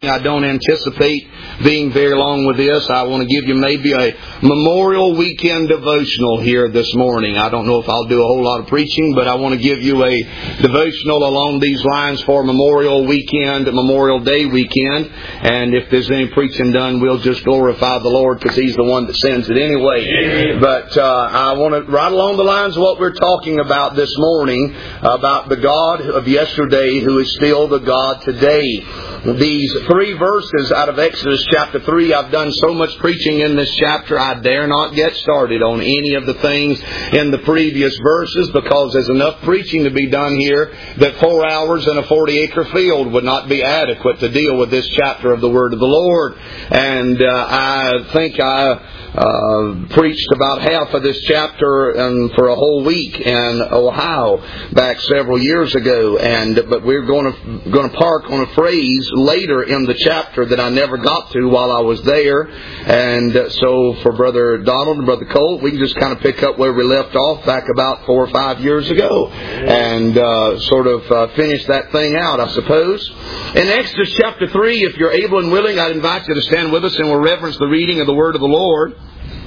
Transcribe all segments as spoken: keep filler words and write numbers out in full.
I don't anticipate being very long with this. I want to give you maybe a Memorial Weekend devotional here this morning. I don't know if I'll do a whole lot of preaching, but I want to give you a devotional along these lines for Memorial Weekend, Memorial Day weekend. And if there's any preaching done, we'll just glorify the Lord because He's the one that sends it anyway. Amen. But uh, I want to, right along the lines of what we're talking about this morning, about the God of yesterday who is still the God today. These three verses out of Exodus chapter three, I've done so much preaching in this chapter, I dare not get started on any of the things in the previous verses because there's enough preaching to be done here that four hours in a forty acre field would not be adequate to deal with this chapter of the Word of the Lord. And uh, I think I... Uh, preached about half of this chapter and for a whole week in Ohio back several years ago, and but we're going to going to park on a phrase later in the chapter that I never got to while I was there, and uh, so for Brother Donald and Brother Colt, we can just kind of pick up where we left off back about four or five years ago, and uh, sort of uh, finish that thing out, I suppose. In Exodus chapter three, if you're able and willing, I'd invite you to stand with us and we'll reverence the reading of the Word of the Lord.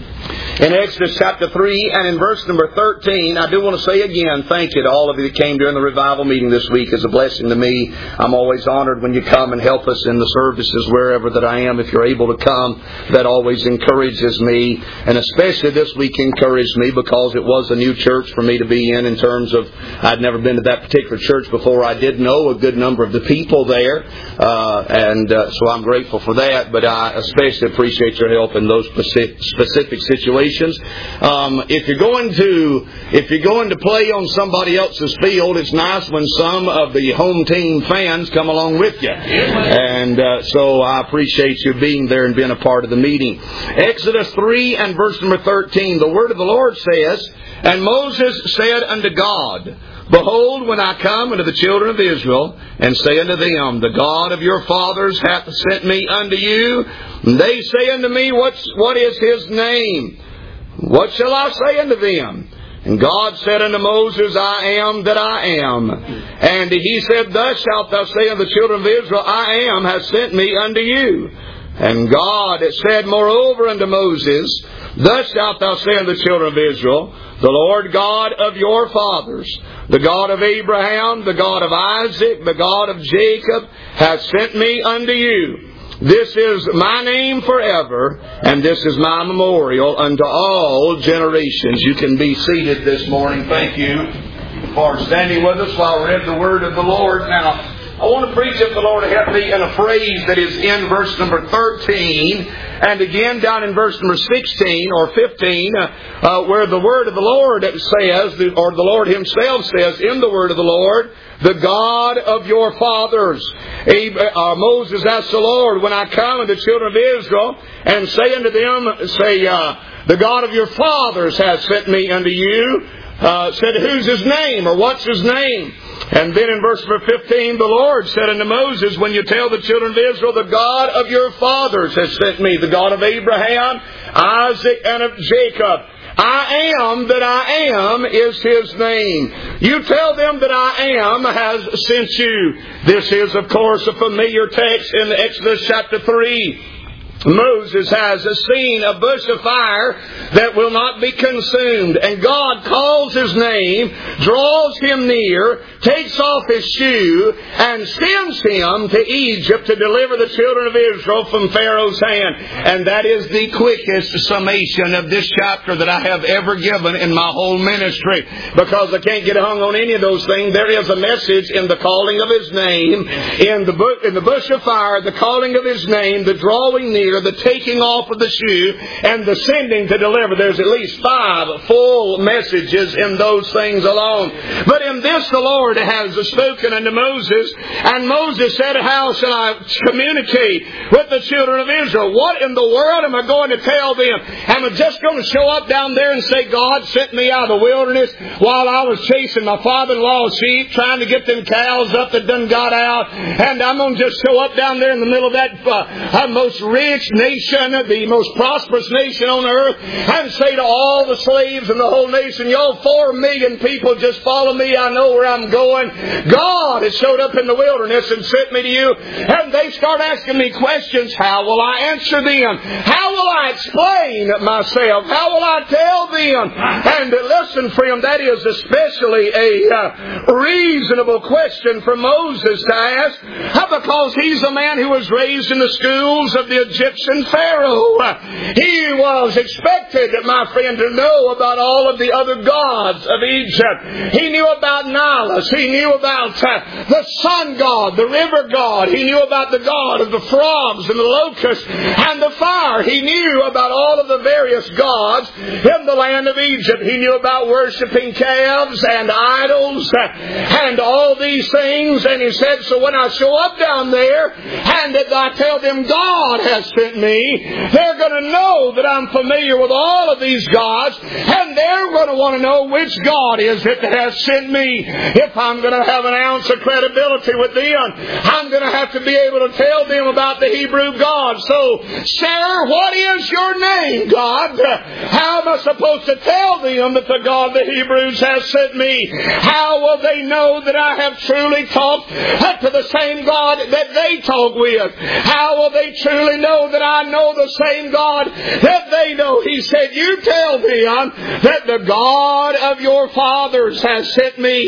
In Exodus chapter three and in verse number thirteen, I do want to say again, thank you to all of you that came during the revival meeting this week. It's a blessing to me. I'm always honored when you come and help us in the services wherever that I am. If you're able to come, that always encourages me. And especially this week encouraged me because it was a new church for me to be in in terms of I'd never been to that particular church before. I did know a good number of the people there. Uh, and uh, so I'm grateful for that. But I especially appreciate your help in those specific, specific situations. Um, if you're going to if you're going to play on somebody else's field, it's nice when some of the home team fans come along with you. And uh, so I appreciate you being there and being a part of the meeting. Exodus three and verse number thirteen, the word of the Lord says, "And Moses said unto God, Behold, when I come unto the children of Israel, and say unto them, The God of your fathers hath sent me unto you, and they say unto me, What's, What is His name? What shall I say unto them? And God said unto Moses, I am that I am. And He said, Thus shalt thou say unto the children of Israel, I am hath sent me unto you. And God said moreover unto Moses, Thus shalt thou say unto the children of Israel, The Lord God of your fathers, the God of Abraham, the God of Isaac, the God of Jacob, hath sent me unto you. This is my name forever, and this is my memorial unto all generations." You can be seated this morning. Thank you for standing with us while I read the word of the Lord. Now, I want to preach if the Lord help me in a phrase that is in verse number thirteen, and again down in verse number sixteen or fifteen, uh, uh, where the word of the Lord says, or the Lord Himself says in the word of the Lord, "The God of your fathers." Uh, Moses asked the Lord, "When I come unto the children of Israel and say unto them, say, uh, the God of your fathers hath sent me unto you," uh, said, "Who's His name?" or "What's His name?" And then in verse number fifteen, the Lord said unto Moses, "When you tell the children of Israel, the God of your fathers has sent me, the God of Abraham, Isaac, and of Jacob. I am that I am is His name. You tell them that I am has sent you." This is, of course, a familiar text in Exodus chapter three. Moses has seen a bush of fire that will not be consumed. And God calls His name, draws him near, takes off his shoe, and sends him to Egypt to deliver the children of Israel from Pharaoh's hand. And that is the quickest summation of this chapter that I have ever given in my whole ministry. Because I can't get hung on any of those things. There is a message in the calling of His name, in the, bu- in the bush of fire, the calling of His name, the drawing near, the taking off of the shoe, and the sending to deliver. There's at least five full messages in those things alone. But in this the Lord has spoken unto Moses, and Moses said, "How shall I communicate with the children of Israel? What in the world am I going to tell them? Am I just going to show up down there and say, God sent me out of the wilderness while I was chasing my father-in-law's sheep, trying to get them cows up that done got out, and I'm going to just show up down there in the middle of that uh, most rig rich nation, the most prosperous nation on earth, and say to all the slaves in the whole nation, y'all four million people just follow me, I know where I'm going. God has showed up in the wilderness and sent me to you. And they start asking me questions. How will I answer them? How will I explain myself? How will I tell them? And listen, friend, that is especially a uh, reasonable question for Moses to ask, because he's a man who was raised in the schools of the Egyptian Pharaoh. He was expected, my friend, to know about all of the other gods of Egypt. He knew about Nilus. He knew about uh, the sun god, the river god. He knew about the god of the frogs and the locusts and the fire. He knew about all of the various gods in the land of Egypt. He knew about worshiping calves and idols uh, and all these things. And he said, so when I show up down there and that I tell them God has sent me, they're going to know that I'm familiar with all of these gods, and they're going to want to know which God is it that has sent me. If I'm going to have an ounce of credibility with them, I'm going to have to be able to tell them about the Hebrew God. So, sir, what is your name, God? How am I supposed to tell them that the God of the Hebrews has sent me? How will they know that I have truly talked to the same God that they talk with? How will they truly know that I know the same God that they know? He said, you tell them that the God of your fathers has sent me.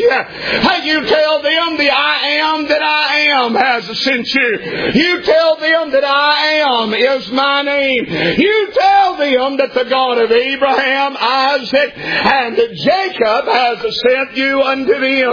You tell them the I am that I am has sent you. You tell them that I am is my name. You tell them that the God of Abraham, Isaac, and Jacob has sent you unto them.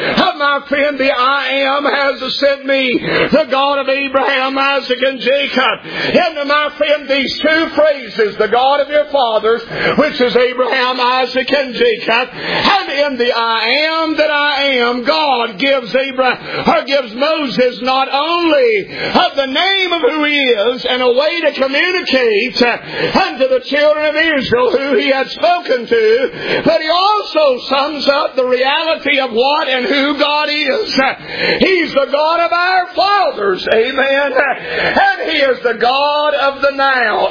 My friend, the I am has sent me. The God of Abraham, Isaac, and Jacob. And my friend, these two phrases, the God of your fathers, which is Abraham, Isaac, and Jacob, and in the I am that I am, God gives Abraham, or gives Moses not only of the name of who he is and a way to communicate unto the children of Israel who he had spoken to, but he also sums up the reality of what and who God is. He's the God of our fathers, amen, and he is the God of the now,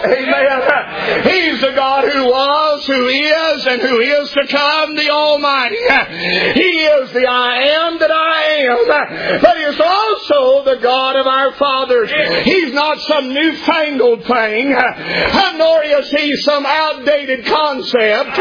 amen. He's the God who was, who is, and who is to come, the Almighty. He is the I am that I am, but he is also the God of our fathers. He's not some newfangled thing, nor is he some outdated concept,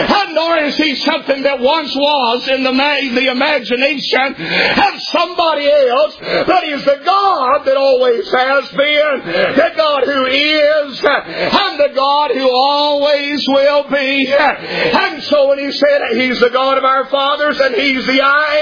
nor is he something that once was in the, the imagination of somebody else, but he's the God that always has been, the God who is, and the God who always will be. And so when he said he's the God of our fathers and he's the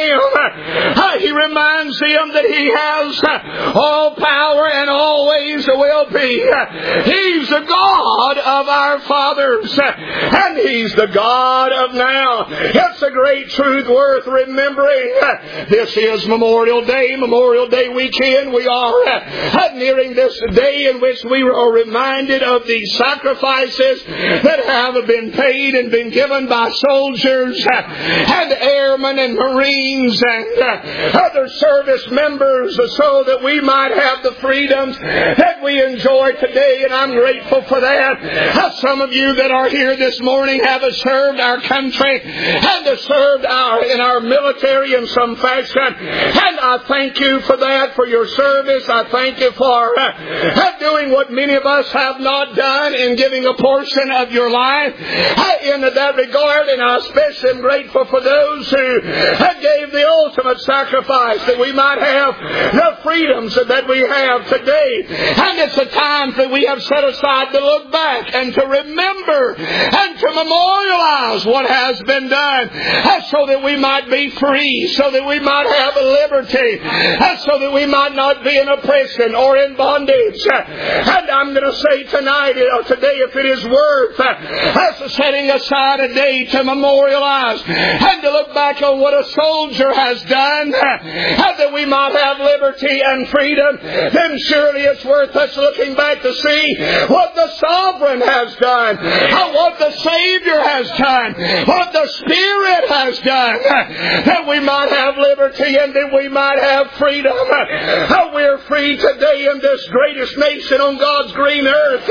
I am, he reminds them that he has all power and always will be. He's the God of our fathers and he's the God of now. It's a great truth worth remembering. This is Memorial Day, Memorial Day weekend. We are nearing this day in which we are reminded of the sacrifices that have been paid and been given by soldiers and airmen and Marines and other service members so that we might have the freedoms that we enjoy today, and I'm grateful for that. Some of you that are here this morning have served our country and have served our in our military in some fashion, and I thank you for that, for your service. I thank you for uh, doing what many of us have not done in giving a portion of your life uh, in that regard, and I especially am grateful for those who uh, gave the ultimate sacrifice that we might have the freedoms that we have today. And it's a time that we have set aside to look back and to remember and to memorialize what has been done uh, so that we might be free, so that we might have liberty, uh, so that we might not be in oppression or in bondage. Uh, and I'm going to say tonight, or today, if it is worth uh, us setting aside a day to memorialize and to look back on what a soldier has done, uh, that we might have liberty and freedom, then surely it's worth worth us looking back to see what the Sovereign has done, what the Savior has done, what the Spirit has done, that we might have liberty and that we might have freedom. How we're free today in this greatest nation on God's green earth,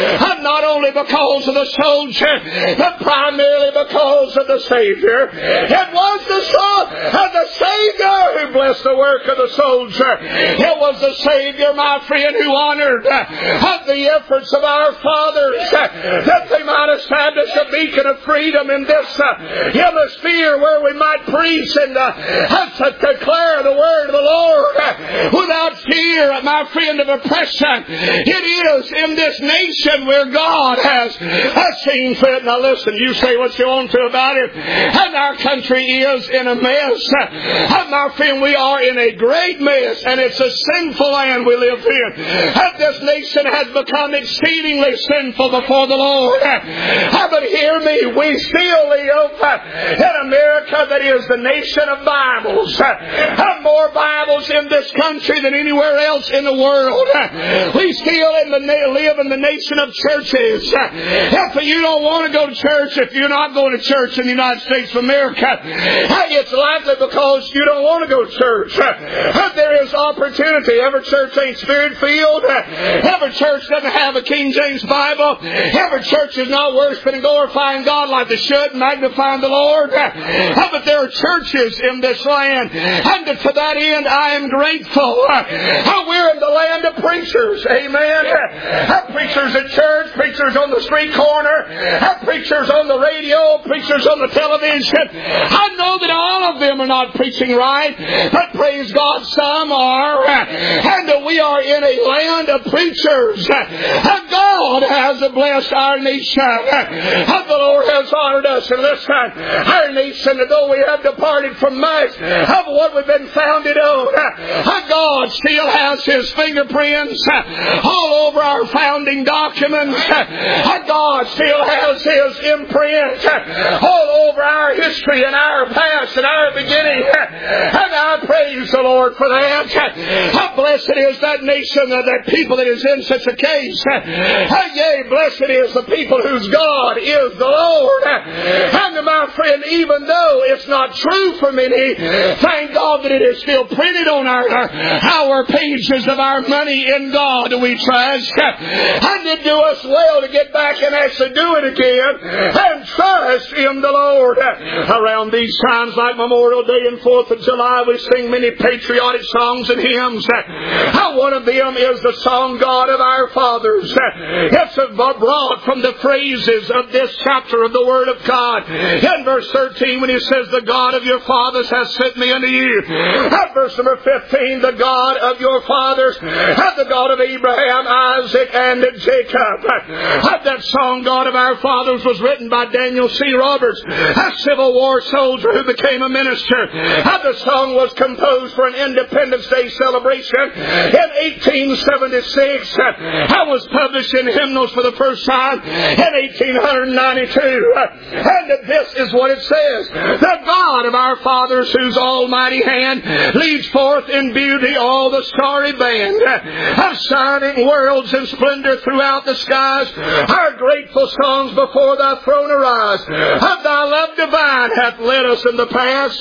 not only because of the soldier, but primarily because of the Savior. It was the Son of the Savior who blessed the work of the soldier. It was the Savior, my friend, who honored the efforts of our fathers that they might establish a beacon of freedom in this hemisphere where we might preach and uh, declare the word of the Lord without fear, my friend, of oppression. It is in this nation where God has, has seen fit. Now listen, you say what you want to about it, and our country is in a mess. And my friend, we are in a great mess, and it's a sinful land we live in. And this nation has become exceedingly sinful before the Lord. But hear me, we still live in America that is the nation of Bibles. Have more Bibles in this country than anywhere else in the world. We still in the live in the nation of churches. If you don't want to go to church, if you're not going to church in the United States of America, it's likely because you don't want to go to church. There is opportunity. Every church ain't Spirit-filled. Every church doesn't have a King James Bible. Every church is not worshiping and glorifying God like they should, magnifying the Lord. But there are churches in this land, and to that end I am grateful. We're in the land of preachers. Amen. Preachers at church, preachers on the street corner, preachers on the radio, preachers on the television. I know that all of them are not preaching right, but praise God, some are. And we are in a land of preachers. God has blessed our nation. The Lord has honored us. And listen, our nation, though we have departed from much of what we've been founded on, God still has His fingerprints all over our founding documents. God still has His imprint all over our history and our past and our beginning. And I praise the Lord for that. How blessed is that nation, that people that is in such a case. Yea, blessed is the people whose God is the Lord. And my friend, even though it's not true for many, thank God that it is still printed on our, our, our pages of our money in God we trust. And it do us well to get back and actually do it again and trust in the Lord. Around these times like Memorial Day and Fourth of July, we sing many patriotic songs and hymns. One of them is the song, God of Our Fathers. It's brought from the phrases of this chapter of the Word of God. In verse thirteen, when He says, the God of your fathers has sent me unto you. At verse number fifteen, the God of your fathers, the God of Abraham, Isaac, and Jacob. That song, God of Our Fathers, was written by Daniel C. Roberts, a Civil War soldier who became a minister. The song was composed for an Independence Day celebration in eighteen seventy-six. I was published in Hymnals for the first time in eighteen ninety-two. And this is what it says. The God of our fathers, whose almighty hand leads forth in beauty all the starry band of shining worlds in splendor throughout the skies. Our grateful songs before Thy throne arise. Of Thy love divine hath led us in the past.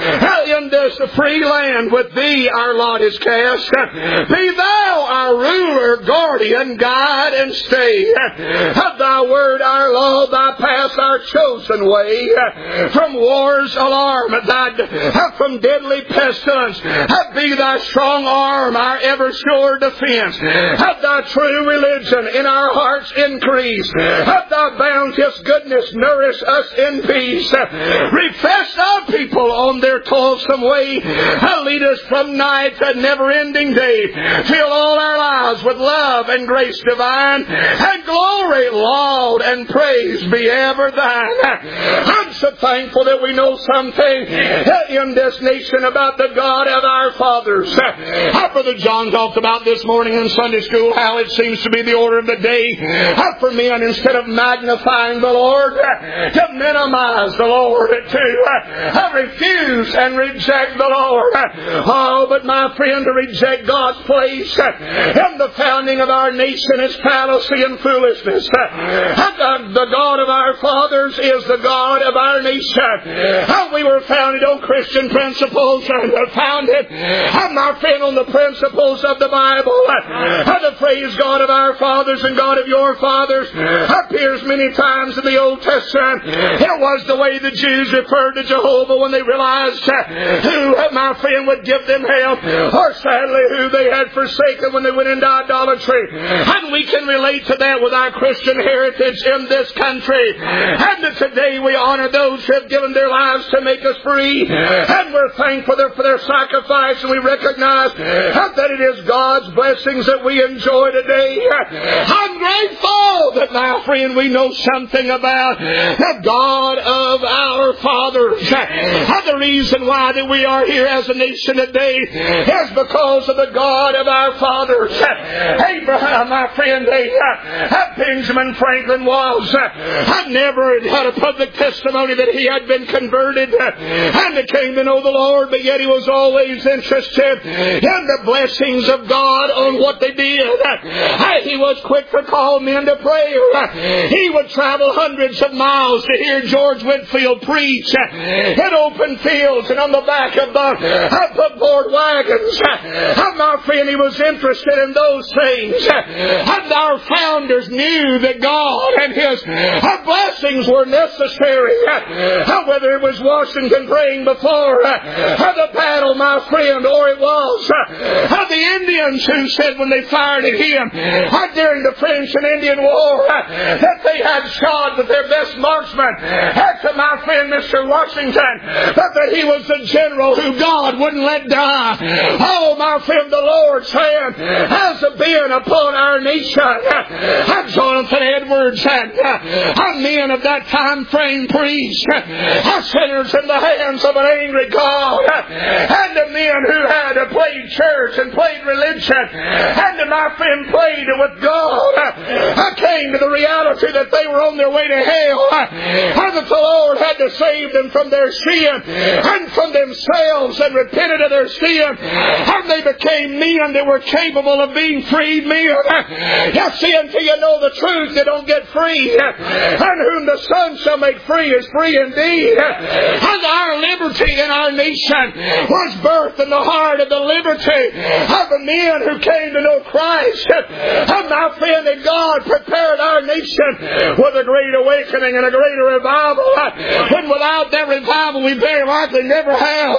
In this free land with Thee our lot is cast. Be Thou our ruler, guardian, guide, and stay. Of Thy word our law, Thy path our chosen way. From war's alarm, thy, from deadly pestilence, be Thy strong arm our ever sure defense. Have Thy true religion in our hearts increase. Have Thy bounteous goodness nourish us in peace. Refresh Thy people on their toilsome way. Lead us from night to never-ending day. Fill all our lives with love love and grace divine, and glory, laud, and praise be ever thine. I'm so thankful that we know something in this nation about the God of our fathers. How Brother John talked about this morning in Sunday school, how it seems to be the order of the day for men, instead of magnifying the Lord, to minimize the Lord, to refuse and reject the Lord. Oh, but my friend, to reject God's place in the founding of our nation is fallacy and foolishness. The God of our fathers is the God of our nation. How we were founded on Christian principles, founded, my friend, on the principles of the Bible. How the phrase God of our fathers and God of your fathers appears many times in the Old Testament. It was the way the Jews referred to Jehovah when they realized who, my friend, would give them help, or sadly who they had forsaken when they went into idolatry. And we can relate to that with our Christian heritage in this country. And today we honor those who have given their lives to make us free. And we're thankful for their sacrifice, and we recognize that it is God's blessings that we enjoy today. I'm grateful that, my friend, we know something about the God of our fathers. And the reason why that we are here as a nation today is because of the God of our fathers. Abraham, my friend, Benjamin Franklin was, I never had a public testimony that he had been converted and came to know the Lord, but yet he was always interested in the blessings of God on what they did. He was quick to call men to prayer. He would travel hundreds of miles to hear George Whitefield preach in open fields and on the back of the board wagons. And my friend, he was interested in those things. And our founders knew that God and His blessings were necessary. Whether it was Washington praying before the battle, my friend, or it was the Indians who said when they fired at him during the French and Indian War that they had shot with their best marksman to my friend Mister Washington, but that he was the general who God wouldn't let die. Oh, my friend, the Lord's hand has been upon our nation. Jonathan Edwards and men of that time frame preached sinners in the hands of an angry God, and the men who had played church and played religion, and my friend played with God, I came to the reality that they were on their way to hell, and that the Lord had to save them from their sin and from themselves, and repented of their sin, and they became men that were capable of being freed men. You see, until you know the truth, you don't get free. And whom the Son shall make free is free indeed. And our liberty in our nation was birthed in the heart of the liberty of the men who came to know Christ. And my friend, that God prepared our nation with a great awakening and a greater revival. And without that revival, we very likely never have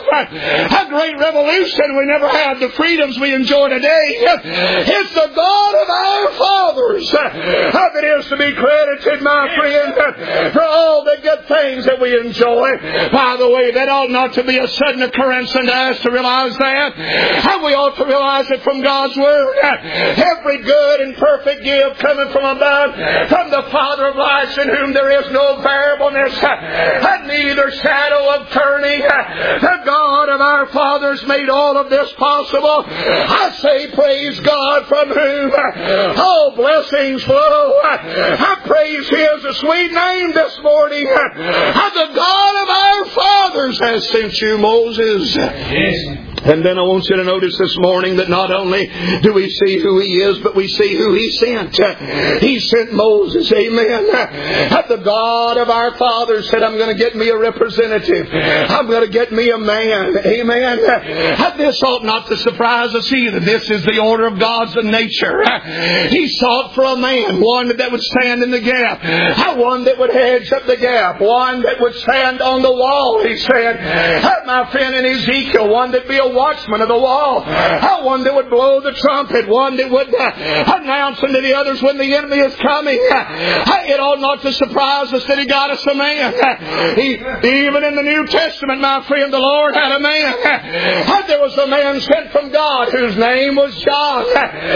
a great revolution. We never have the freedoms we enjoy today. It's the God of our fathers that is to be credited, my friend, for all the good things that we enjoy. By the way, that ought not to be a sudden occurrence unto us to realize that. And we ought to realize it from God's Word. Every good and perfect gift coming from above, from the Father of lights, in whom there is no variableness, and neither shadow of turning. The God of our fathers made all of this possible. I say, praise God, from whom all blessings flow. I praise His sweet name this morning. And the God of our fathers has sent you, Moses. Yes. And then I want you to notice this morning that not only do we see who He is, but we see who He sent. He sent Moses. Amen. And the God of our fathers said, I'm going to get me a representative. I'm going to get me a man. Amen. And this ought not to surprise us either. This is the order of God's nature. He sought for a man, one that would stand in the gap, one that would hedge up the gap, one that would stand on the wall, He said. My friend, in Ezekiel, one that be a watchman of the wall, one that would blow the trumpet, one that would uh, announce unto the others when the enemy is coming. It ought not to surprise us that He got us a man. He, even in the New Testament, my friend, the Lord had a man. There was a man sent from God whose name was John.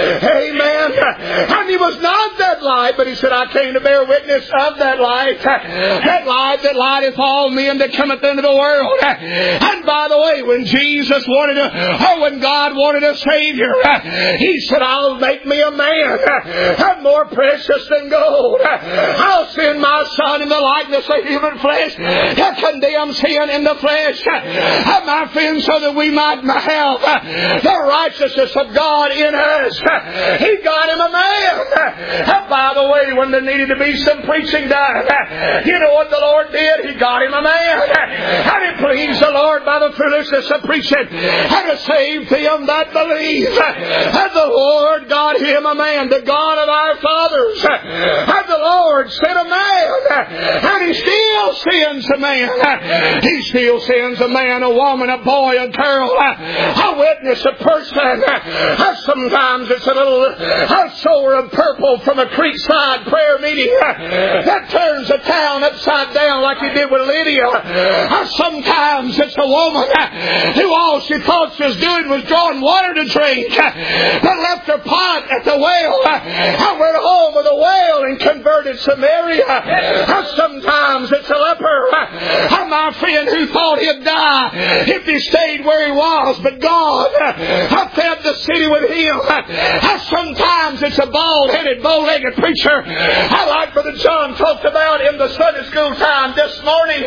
Amen. And he was not that light, but he said, I came to bear witness of that light. That light that lighteth all men that cometh into the world. And by the way, when Jesus wanted to, or when God wanted a Savior, He said, I'll make me a man. I'm more precious than gold. I'll send my Son in the likeness of human flesh to condemn sin in the flesh. My friends, so that we might have the righteousness of God in us. He got him a man. By the way, when there needed to be some preaching done, you know what the Lord did? He got him a man. And it pleased the Lord by the foolishness of preaching and to save them that believe. And the Lord got him a man, the God of our fathers. And the Lord sent a man. And He still sends a man. He still sends a man, a woman, a boy, a girl, a witness, a person. Sometimes it's a little a sower of purple from a creekside prayer meeting that turns a town upside down like He did with Lydia. Sometimes it's a woman who all she thought she was doing was drawing water to drink, but left her pot at the well. I went home with a well and converted Samaria. Sometimes it's a leper, my friend, who thought he'd die if he stayed where he was, but God fed the city with him. Sometimes it's a bald-headed, bow-legged preacher, I like Brother John talked about in the Sunday school time this morning.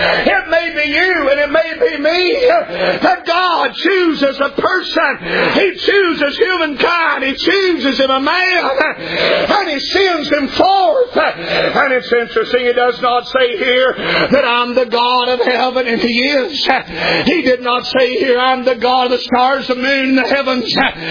It may be you and it may be me, that God chooses a person. He chooses humankind. He chooses him a man, and He sends him forth. And it's interesting, it does not say here that I'm the God of heaven, and He is. He did not say here, I'm the God of the stars, the moon, the heavens,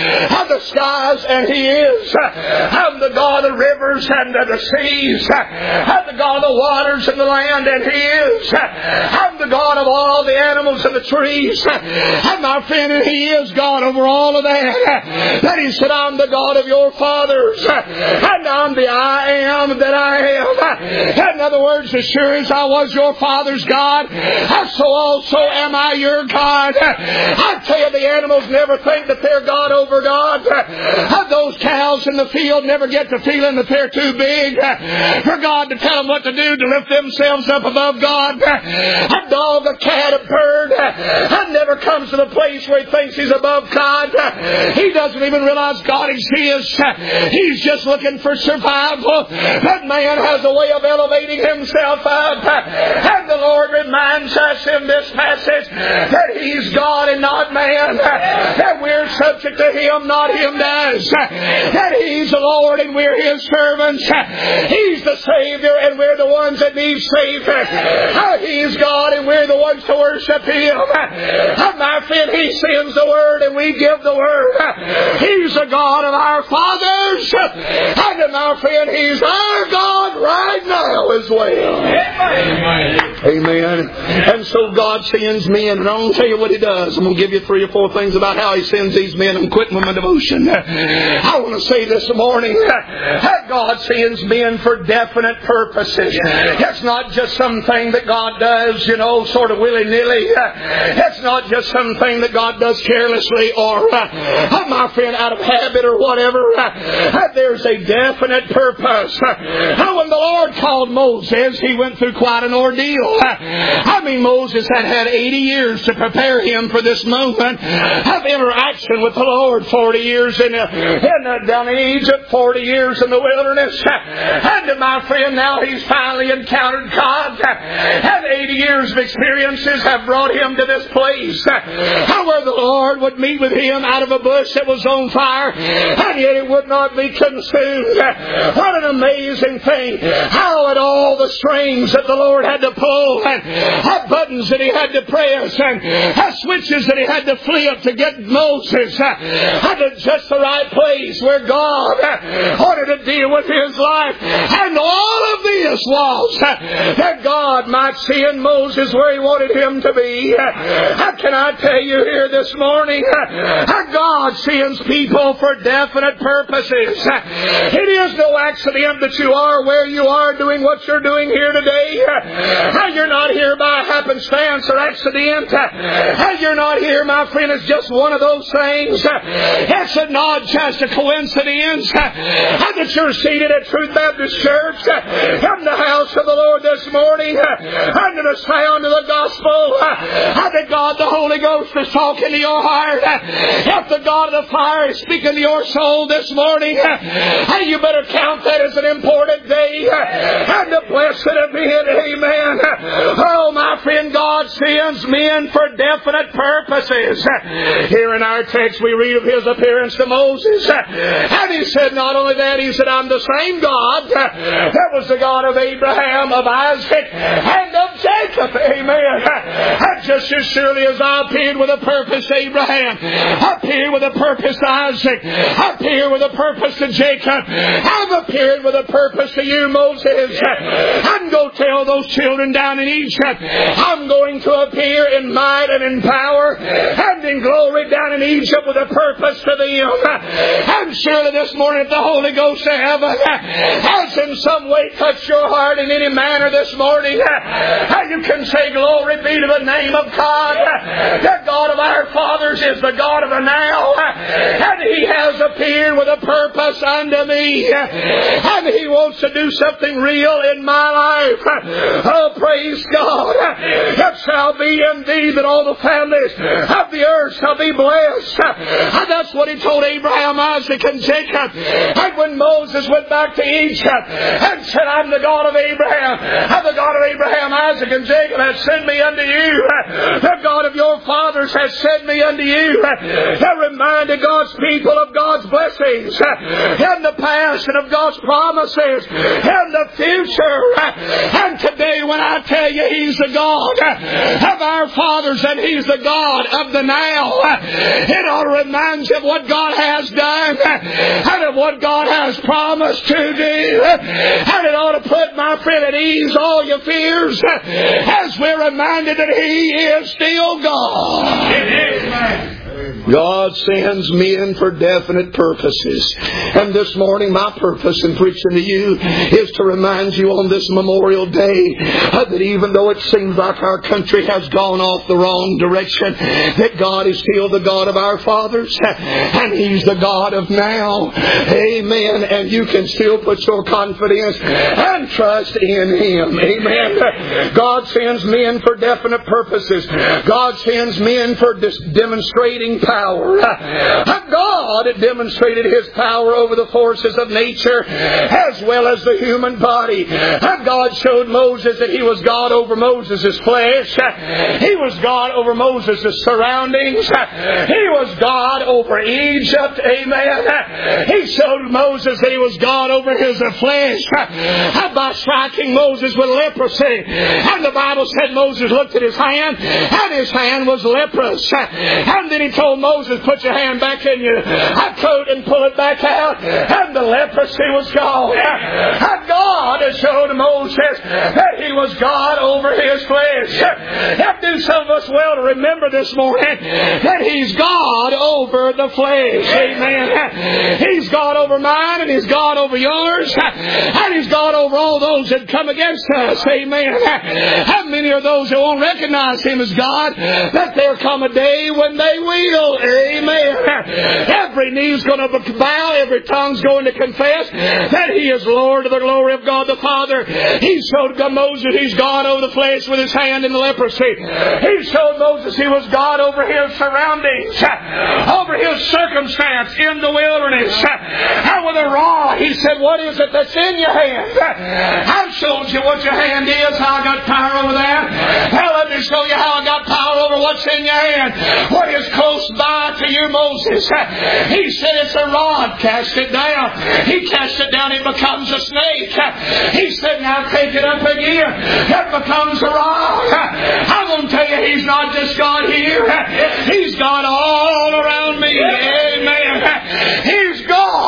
of the skies, and He is. I'm the God of rivers and of the seas. I'm the God of the waters and the land, and He is. I'm the God of all the animals and the trees. And my friend, and He is God over all of that. Then He said, I'm the God of your fathers, and I'm the I am that I am. In other words, as sure as I was your father's God, so also am I your God. I tell you, the animals never think that they're God over God. Those cows in the field never get to feeling that they're too big for God to tell them what to do to lift themselves up above God. A dog, a cat, a bird, that never comes to the place where he thinks he's above God. He doesn't even realize God exists. He's just looking for survival. That man has a way of elevating himself up. And the Lord reminds us in this passage that He's God and not man. That we're subject to Him, not Him to us. That He's the Lord and we're His servants. He's the Savior and we're the ones that need saving. He's God and we're the ones to worship Him. My friend, He sends the Word and we give the Word. He's the God of our fathers. And my friend, He's our God right now as well. Amen. Amen. And so God sends men, and I'm going to tell you what He does. I'm going to give you three or four things about how He sends these men. I'm quitting with my devotion. I want to say this morning that God sends men for definite purposes. It's not just something that God does, you know, sort of willy-nilly. It's not just something that God does carelessly or, uh, my friend, out of habit or whatever. Uh, there's a definite purpose. Uh, when the Lord called Moses, He went through quite an ordeal. Uh, I mean, Moses had had eighty years to prepare him for this moment of interaction with the Lord. forty years in, uh, in uh, down in Egypt, forty years in the wilderness. Uh, and my friend, now he's finally encountered God. Uh, and eighty years of experiences have brought him to this place uh, where the Lord would meet with him out of a bush that was on fire, and yet it would not be consumed. Uh, what an amazing thing. How at all the strings that the Lord had to pull, and buttons that He had to press, and switches that He had to flip to get Moses uh, to just the right place where God uh, wanted to deal with his life. And all of the This was that God might send Moses where He wanted him to be. How can I tell you here this morning? How God sends people for definite purposes. It is no accident that you are where you are doing what you're doing here today. How you're not here by happenstance or accident. How you're not here, my friend, is just one of those things. It's not just a coincidence. How that you're seated at Truth Baptist Church in the house of the Lord this morning under the sound of the gospel. How that God the Holy Ghost is talking to your heart. If the God of the fire is speaking to your soul this morning, how you better count that as an important day and a blessed event. Amen. Oh, my friend, God sends men for definite purposes. Here in our text we read of His appearance to Moses. And He said not only that, He said, I'm the same God that was the God of Abraham, of Isaac, and of Jacob. Amen. And just as surely as I appeared with a purpose to Abraham, I appeared with a purpose to Isaac, I appeared with a purpose to Jacob, I've appeared with a purpose to you, Moses. I'm going to tell those children down in Egypt, I'm going to appear in might and in power and in glory down in Egypt with a purpose to them. And surely this morning, if the Holy Ghost of heaven has in some way touched your heart in any manner this morning, how you can say, glory be to the name of God. The God of our fathers is the God of the now, and He has appeared with a purpose unto me, and He wants to do something real in my life. Oh, praise God. It shall be in thee that all the families of the earth shall be blessed. And that's what He told Abraham, Isaac, and Jacob. And when Moses went back to Egypt and said, I'm the God of Abraham, I'm the God of Abraham, Isaac, and Jacob has sent me unto you. The God of your fathers has sent me unto you. That reminded God's people of God's blessings in the past and of God's promises in the future. And today when I tell you He's the God of our fathers and He's the God of the now, it ought to remind you of what God has done and of what God has promised to do. And it ought to put, my friend, at ease all your fears as we're reminded that He is still God. Amen. God sends men for definite purposes. And this morning my purpose in preaching to you is to remind you on this Memorial Day that even though it seems like our country has gone off the wrong direction, that God is still the God of our fathers and He's the God of now. Amen. And you can still put your confidence and trust in Him. Amen. God sends men for definite purposes. God sends men for dis- demonstrating power. God demonstrated His power over the forces of nature as well as the human body. God showed Moses that He was God over Moses' flesh. He was God over Moses' surroundings. He was God over Egypt. Amen. He showed Moses that He was God over his flesh by striking Moses with leprosy. And the Bible said Moses looked at his hand and his hand was leprous. And then He told Moses, put your hand back in your coat and pull it back out. And the leprosy was gone. And God has showed Moses that He was God over his flesh. It do some of us well to remember this morning that He's God over the flesh. Amen. He's God over mine and He's God over yours. And He's God over all those that come against us. Amen. How many are those that won't recognize Him as God? That there come a day when they will. Amen. Every knee's going to bow. Every tongue's going to confess that He is Lord to the glory of God the Father. He showed Moses He's God over the flesh with His hand in the leprosy. He showed Moses He was God over his surroundings, over his circumstance in the wilderness. And with a rod, He said, what is it that's in your hand? I've showed you what your hand is, how I got power over that. Now let me show you how I got power over what's in your hand. What is close by to you, Moses? He said it's a rod. Cast it down. He cast it down. It becomes a snake. He said, now take it up again. It becomes a rod. I'm going to tell you, He's not just God here. He's God all around me. Amen. He's God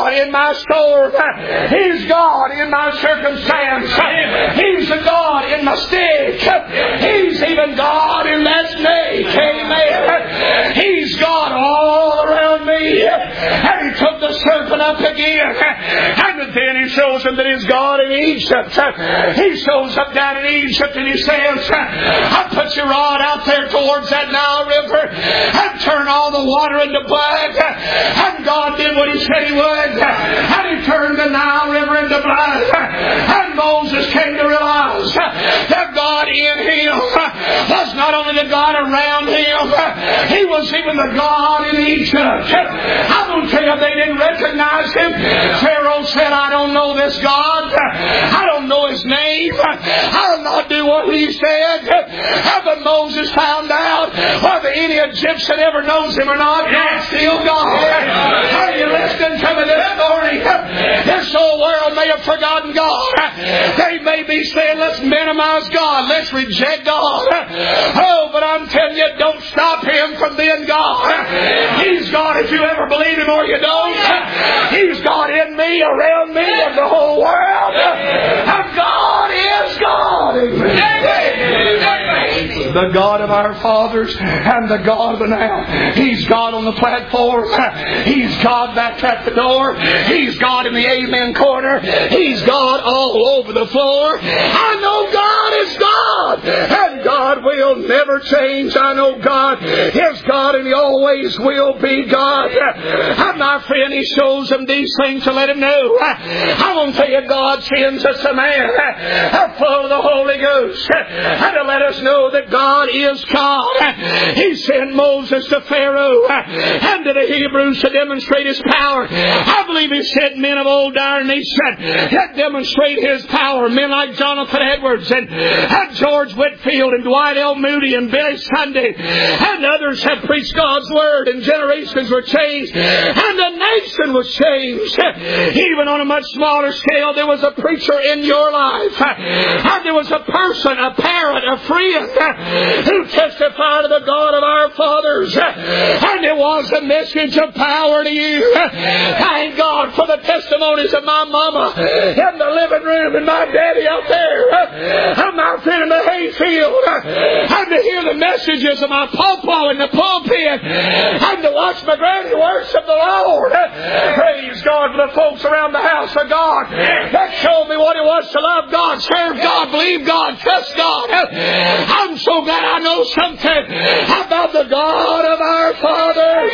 God in my storm. He's God in my circumstance. He's the God in my stick. He's even God in that snake. Amen. He's God all around me. And He took the serpent up again. And then He shows him that He's God in Egypt. He shows up down in Egypt and He says, I put your rod out there towards that Nile River and turn all the water into blood. And God did what He said He would. And He turned the Nile River into blood. And Moses came to realize that God in him was not only the God around him, He was even the God in Egypt. I'm going to tell you, they didn't recognize Him. Pharaoh said, I don't know this God. I don't know His name. I'll not do what He said. But Moses found out whether any Egyptian ever knows Him or not, God's still God. Are you listening to me this morning? This whole world may have forgotten God. They may be saying, let's minimize God. Let's reject God. Oh, but I'm telling you, don't stop Him from being God. He's God if you ever believe Him or you don't. He's God in me, around me, and the whole world. And God is God. The God of our fathers and the God of the now. He's God on the platform. He's God back at the door. He's God in the amen corner. He's God all over the floor. I know God is God. And God will never change. I know God is God and He always will be God. And my friend, He shows them these things to let him know. I want to tell you, God sends us a man full of the Holy Ghost and to let us know that God is God. He sent Moses to Pharaoh and to the Hebrews to demonstrate His power. I believe He sent men of old our nation that demonstrate His power. Men like Jonathan Edwards and, and George Whitfield and Dwight L. Moody and Billy Sunday and others have preached God's Word, and generations were changed and the nation was changed. Even on a much smaller scale, there was a preacher in your life, and there was a person, a parent, a friend who testified to the God of our fathers, and it was a message of power to you. Thank God for the testimonies of my mama in the living room and my daddy out there, and my friend in the hayfield, and to hear the messages of my pawpaw in the pulpit, and to watch my granny worship the Lord. Praise God for the folks around the house of God that showed me what it was to love God, serve God, believe God, trust God. I'm so glad I know something about the God of our fathers.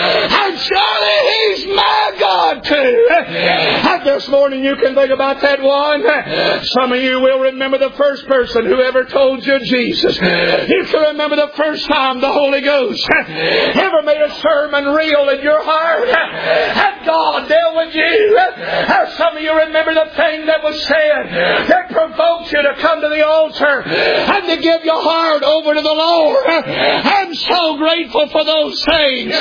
And surely He's my God too. And this morning you can think about that one. Some of you will remember the first person who ever told you Jesus. You can remember the first time the Holy Ghost ever made a sermon real in your heart. And God dealt with you. Some of you remember the thing that was said that provoked you to come to the altar and to give your heart over to the Lord. I'm so grateful for those things.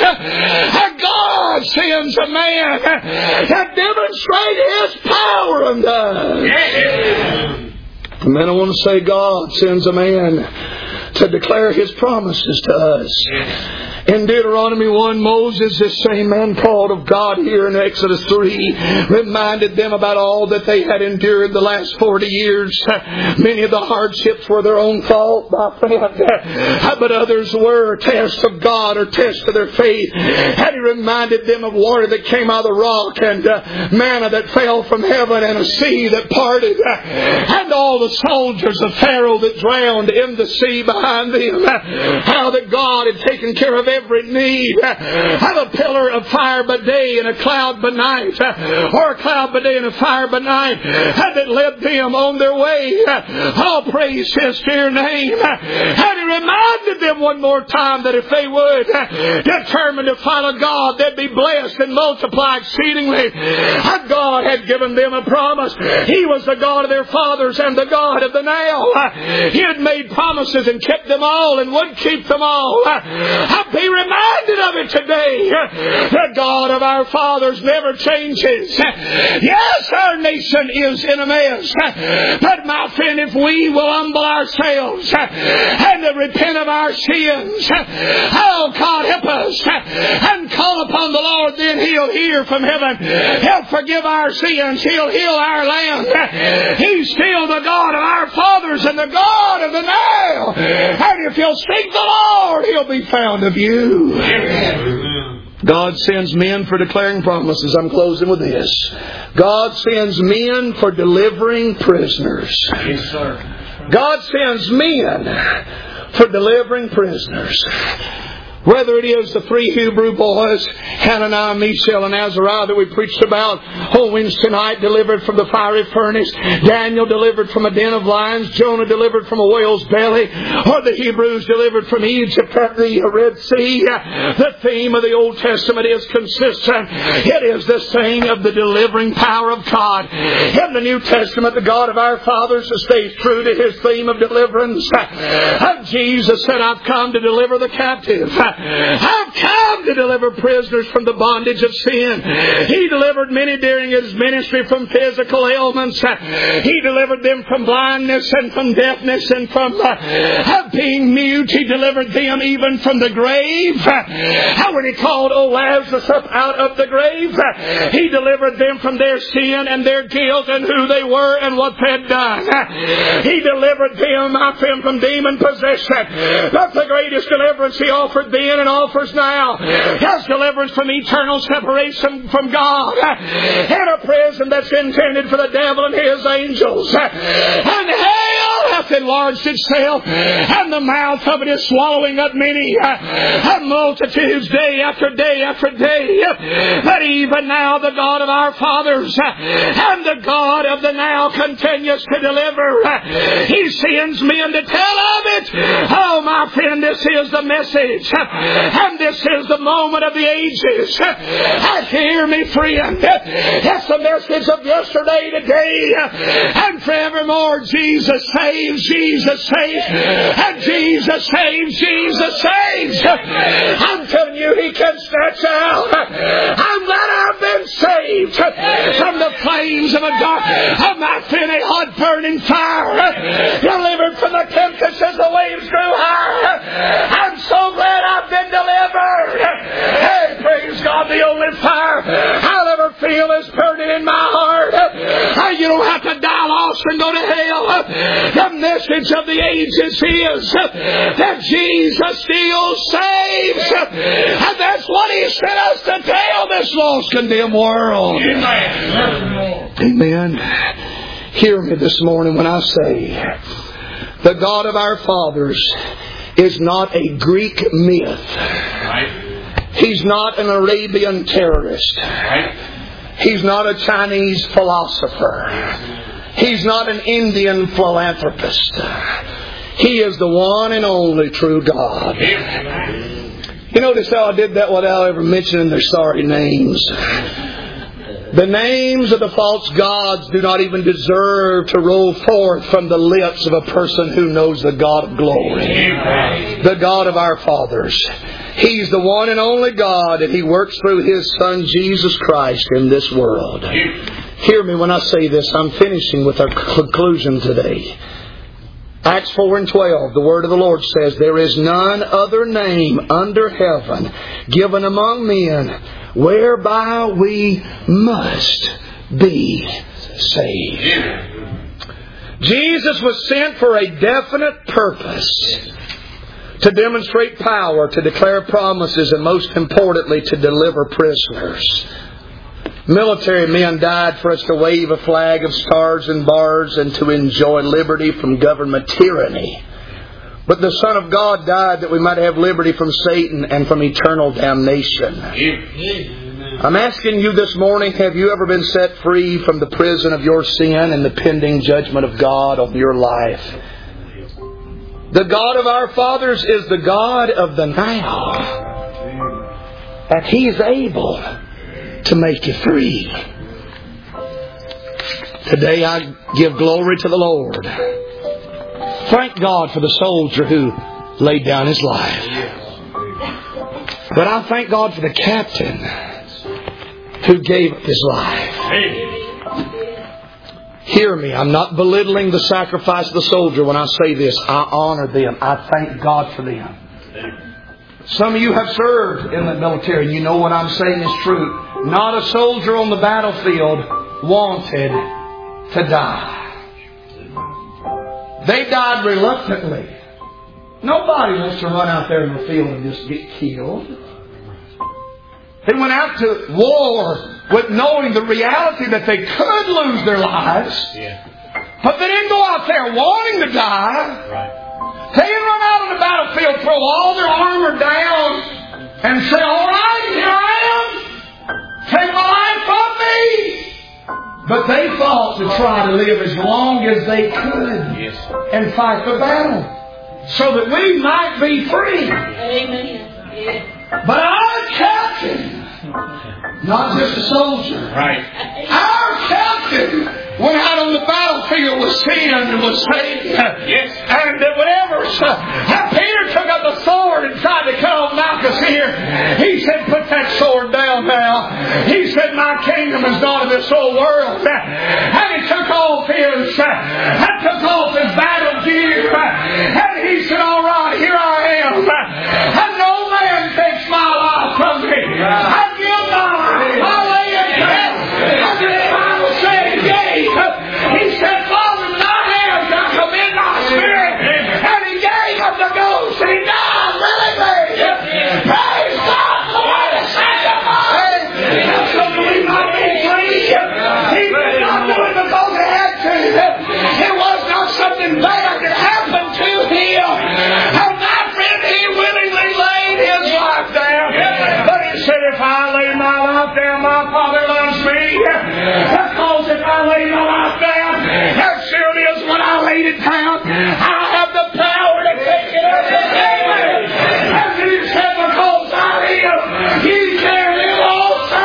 And God sends a man that demonstrates His power unto us. And then I want to say God sends a man to declare His promises to us. In Deuteronomy one, Moses, this same man called of God here in Exodus three, reminded them about all that they had endured the last forty years. Many of the hardships were their own fault, my friend, but others were tests of God or tests of their faith. And He reminded them of water that came out of the rock, and uh, manna that fell from heaven, and a sea that parted, uh, and all the soldiers of Pharaoh that drowned in the sea behind them. Uh, how that God had taken care of every need. Have a pillar of fire by day and a cloud by night, or a cloud by day and a fire by night, and it led them on their way. All praise His dear name. And He reminded them one more time that if they would determine to follow God, they'd be blessed and multiply exceedingly. And God had given them a promise. He was the God of their fathers and the God of the now. He had made promises and kept them all and would keep them all. Be reminded of it today. The God of our fathers never changes. Yes, our nation nation is in a mess. But my friend, if we will humble ourselves and repent of our sins, oh God, help us, and call upon the Lord, then He'll hear from heaven. He'll forgive our sins. He'll heal our land. He's still the God of our fathers and the God of the now. And if you'll seek the Lord, He'll be found of you. Amen. God sends men for declaring promises. I'm closing with this. God sends men for delivering prisoners. Yes, sir. God sends men for delivering prisoners. Whether it is the three Hebrew boys, Hananiah, Mishael, and Azariah that we preached about on Wednesday night, delivered from the fiery furnace, Daniel delivered from a den of lions, Jonah delivered from a whale's belly, or the Hebrews delivered from Egypt at the Red Sea, the theme of the Old Testament is consistent. It is this thing of the delivering power of God. In the New Testament, the God of our fathers stays true to His theme of deliverance. Jesus said, I've come to deliver the captive. I've come to deliver prisoners from the bondage of sin. He delivered many during His ministry from physical ailments. He delivered them from blindness and from deafness and from uh, being mute. He delivered them even from the grave. How when He called old Lazarus up out of the grave, He delivered them from their sin and their guilt and who they were and what they'd done. He delivered them, my friend, from demon possession. That's the greatest deliverance He offered then and offers now. His deliverance from eternal separation from God in a prison that's intended for the devil and his angels. And hell hath enlarged itself, and the mouth of it is swallowing up many uh, multitudes day after day after day. But even now the God of our fathers and the God of the now continues to deliver. He sends men to tell of it. Oh, my friend, this is the message. And this is the moment of the ages. And hear me, friend. It's the message of yesterday, today, and forevermore. Jesus saves, Jesus saves, and Jesus saves, Jesus saves. I'm telling you, He can snatch out. I'm glad I've been saved from the flames of a dark, of my friend, a hot burning fire, delivered from the tempest as the waves grew high. I'm so glad I've been delivered. Hey, praise God, the only fire I'll ever feel is burning in my heart. Hey, you don't have to die lost and go to hell. The message of the ages is that Jesus still saves. And that's what He sent us to tell this lost, condemned world. Amen. Amen. Hear me this morning when I say, the God of our fathers is not a Greek myth. Right. He's not an Arabian terrorist. Right. He's not a Chinese philosopher. He's not an Indian philanthropist. He is the one and only true God. You notice how I did that without ever mentioning their sorry names. The names of the false gods do not even deserve to roll forth from the lips of a person who knows the God of glory. Amen. The God of our fathers. He's the one and only God, and He works through His Son Jesus Christ in this world. Hear me when I say this. I'm finishing with our conclusion today. Acts four and twelve, the word of the Lord says, there is none other name under heaven given among men whereby we must be saved. Jesus was sent for a definite purpose. To demonstrate power, to declare promises, and most importantly, to deliver prisoners. Military men died for us to wave a flag of stars and bars and to enjoy liberty from government tyranny. But the Son of God died that we might have liberty from Satan and from eternal damnation. I'm asking you this morning, have you ever been set free from the prison of your sin and the pending judgment of God on your life? The God of our fathers is the God of the now. And He is able to make you free. Today I give glory to the Lord. Thank God for the soldier who laid down his life. But I thank God for the captain who gave up his life. Hear me. I'm not belittling the sacrifice of the soldier when I say this. I honor them. I thank God for them. Some of you have served in the military, and you know what I'm saying is true. Not a soldier on the battlefield wanted to die. They died reluctantly. Nobody wants to run out there in the field and just get killed. They went out to war with knowing the reality that they could lose their lives. But they didn't go out there wanting to die. They didn't run out on the battlefield, throw all their armor down, and say, all right, here I am. Take my life from me. But they fought to try to live as long as they could and fight the battle so that we might be free. Amen. Yeah. But our captain, not just a soldier, right? Our captain went out on the battlefield with sin and was saved. Yes. And whatever. Uh, Peter took up the sword and tried to cut off Malchus here. He said, put that sword down now. He said, my kingdom is not of this whole world. And he took off his, uh, and took off his battle gear. And he said, all right, here I am. And no man takes my life from me. I give my life. I lay it down. I the Bible said, yea. He said, Father, in thy hands I commend my spirit. And he gave up the ghost. And he died willingly. Praise God for the sacrifice. So that we might be free. He did not do it because he had to. It was not something bad that happened to him. And my friend, he willingly laid his life down. But he said, if I lay my life down, my Father loves me. Because if I lay my life down, as sure as when I laid it down, I have the power to take it up again. And he said, because I live, ye can live also.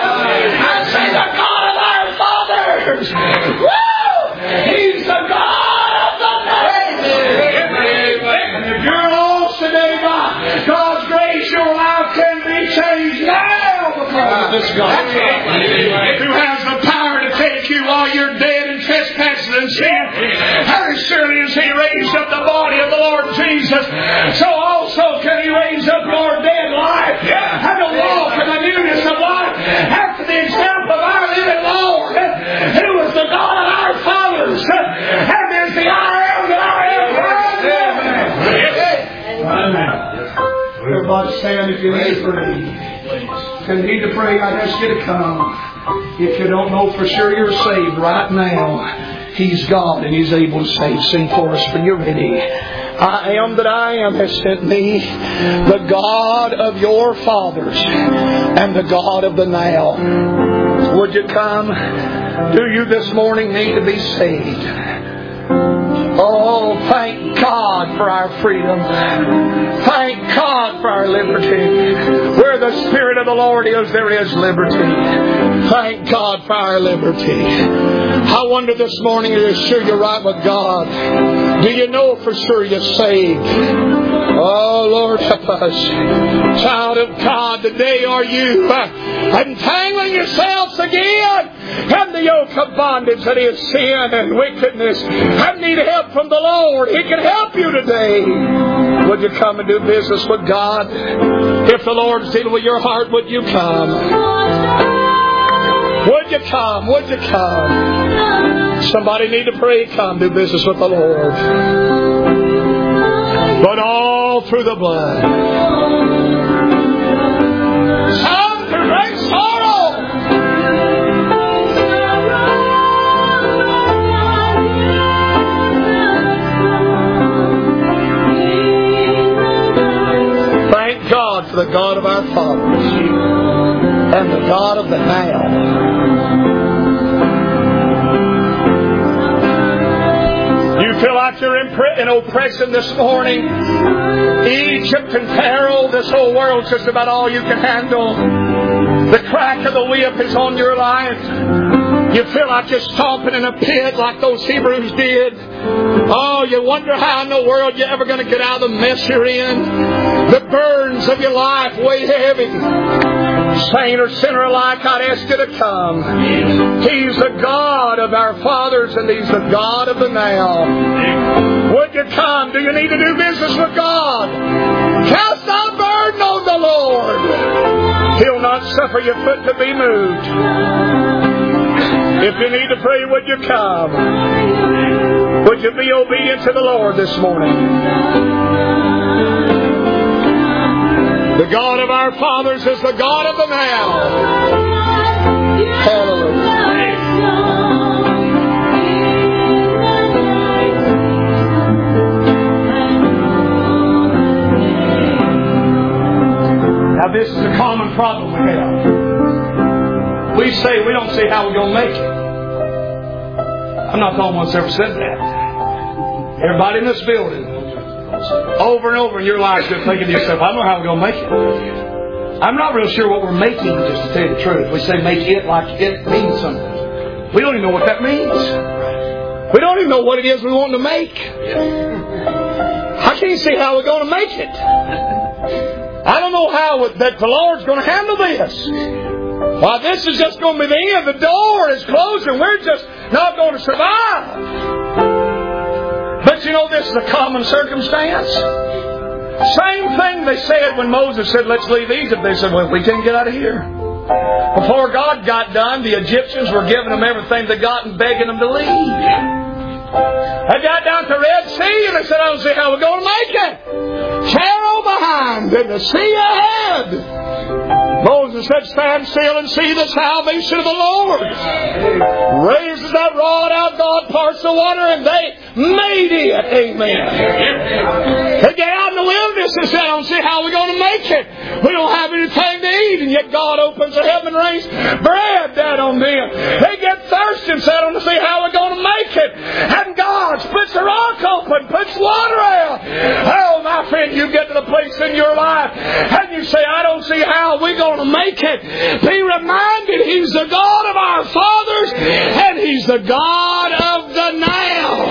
I say the God of our fathers. Woo! He's the God of the nation. And if you're lost today by God's grace, your life can be changed now because of this God. Who has the power to take you while you're dead in trespasses and sin. As surely as He raised up the body of the Lord Jesus, so also can He raise up your dead life and to walk in the newness of life after the example of our living Lord, who is the God of our fathers and is the I am that I am. Amen. Everybody stand if you need to pray. If you need to pray, I ask you to come. If you don't know for sure you're saved right now, He's God and He's able to save. Sing for us when you're ready. I am that I am has sent me, the God of your fathers and the God of the now. Would you come? Do you this morning need to be saved? Oh, thank God for our freedom. Thank God for our liberty. Where the Spirit of the Lord is, there is liberty. Thank God for our liberty. I wonder this morning, are you sure you're right with God? Do you know for sure you're saved? Oh, Lord, help us. Child of God, today are you untangling yourselves again from the yoke of bondage that is sin and wickedness. I need help from the Lord. He can help you today. Would you come and do business with God? If the Lord's dealing with your heart, would you come? Would you come? Would you come? Somebody need to pray. Come do business with the Lord. But all through the blood. Some through great sorrow. Thank God for the God of our fathers and the God of the now. You feel like you're in oppression this morning. Egypt and Pharaoh, this whole world's just about all you can handle. The crack of the whip is on your life. You feel like you're stomping in a pit like those Hebrews did. Oh, you wonder how in the world you're ever going to get out of the mess you're in. The burdens of your life weigh heavy. Saint or sinner alike, I'd ask you to come. He's the God of our fathers, and He's the God of the now. Would you come? Do you need to do business with God? Cast thy burden on the Lord. He'll not suffer your foot to be moved. If you need to pray, would you come? Would you be obedient to the Lord this morning? The God of our fathers is the God of the now. Hallelujah. Now this is a common problem we have. We say we don't see how we're going to make it. I'm not the only one that's ever said that. Everybody in this building, over and over in your lives, you're thinking to yourself, I don't know how we're going to make it. I'm not real sure what we're making, just to tell you the truth. We say make it like it means something. We don't even know what that means. We don't even know what it is we want to make. I can't see how we're going to make it. I don't know how that the Lord's going to handle this. Why, this is just going to be the end. The door is closed and we're just not going to survive. But you know, this is a common circumstance. Same thing they said when Moses said, let's leave Egypt. They said, well, we can't get out of here. Before God got done, the Egyptians were giving them everything they got and begging them to leave. They got down to the Red Sea and they said, I don't see how we're going to make it. Pharaoh behind and the sea ahead. Moses said, stand still and see the salvation of the Lord. Raises that rod out, God parts the water, and they made it. Amen. They get out in the wilderness and said, I don't see how we're going to make it. We don't have anything to eat, and yet God opens the heaven and rains bread down on them. They get thirsty and said, I don't see how we're going to make it. And God splits the rock open, puts water out. Oh, my friend, you get to the place in your life and you say, I don't see how we're going to make it. Be reminded He's the God of our fathers and He's the God of the now.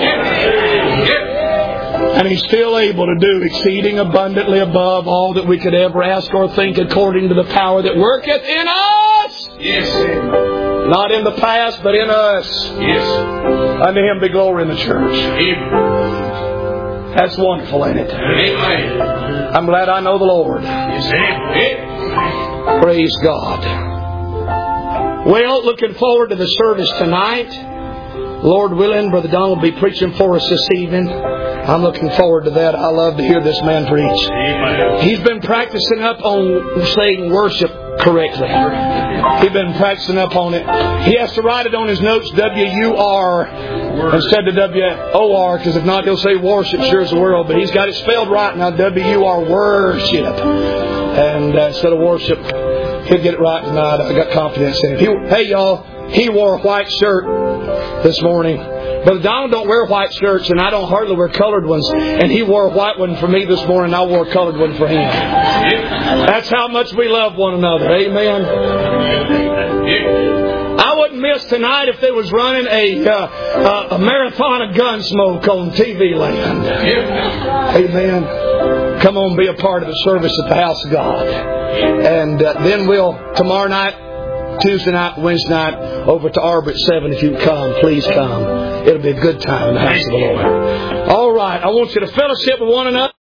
And He's still able to do exceeding abundantly above all that we could ever ask or think, according to the power that worketh in us. Yes. Not in the past, but in us. Yes. Unto Him be glory in the church. Amen. That's wonderful, ain't it? Amen. I'm glad I know the Lord. Yes, amen. Praise God. Well, looking forward to the service tonight. Lord willing, Brother Don will be preaching for us this evening. I'm looking forward to that. I love to hear this man preach. Amen. He's been practicing up on saying worship correctly. He's been practicing up on it. He has to write it on his notes, W U R, instead of W O R, because if not, he'll say worship, sure as the world. But he's got it spelled right now, W U R, worship. And uh, instead of worship, he'll get it right tonight. I got confidence in it. He, hey, y'all, he wore a white shirt this morning. Brother Donald don't wear white shirts, and I don't hardly wear colored ones. And he wore a white one for me this morning, and I wore a colored one for him. That's how much we love one another. Amen. I wouldn't miss tonight if they was running a, uh, uh, a marathon of Gunsmoke on T V land. Amen. Come on, be a part of the service at the house of God. And uh, then we'll, tomorrow night, Tuesday night, Wednesday night, over to Arbor at seven. If you come, please come. It'll be a good time in the house of the Lord. All right, I want you to fellowship with one another.